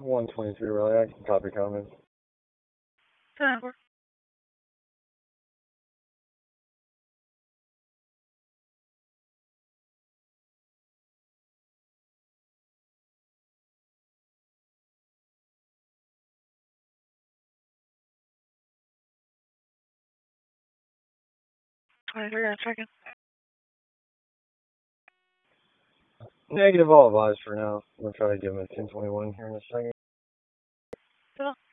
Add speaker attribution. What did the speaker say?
Speaker 1: 123 really. I can copy comments.
Speaker 2: 10-4. We're checking.
Speaker 1: Negative all advised for now. I'm gonna try to give him a 1021 here in a second.
Speaker 2: Cool.